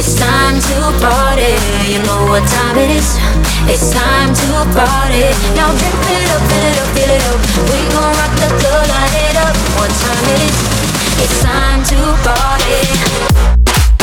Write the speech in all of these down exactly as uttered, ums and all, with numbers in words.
It's time to party. You know what time it is. It's time to party. Now drink it up, fill it up, fill it up. We gon' rock the club, light it up. What time it is. It's time to party.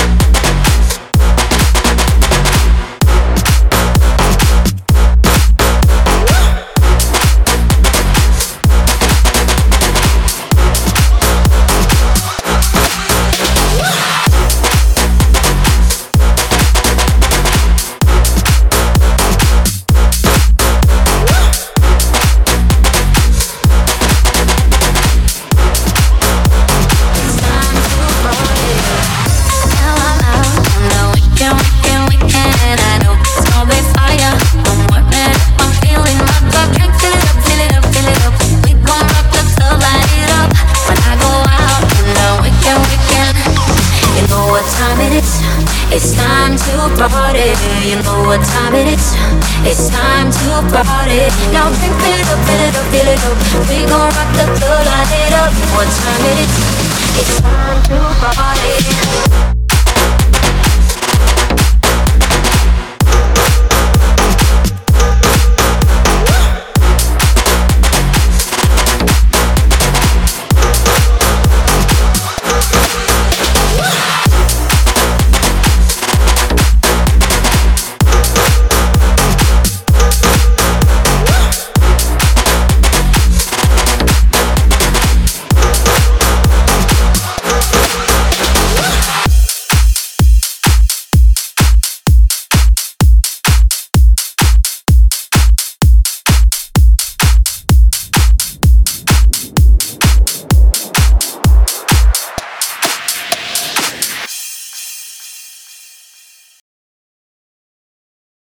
It's time to party. You know what time it is. It's time to party. Now drink it up, fill it up, fill it up. We gon' rock the club, light it up. What time it is. It's time to party.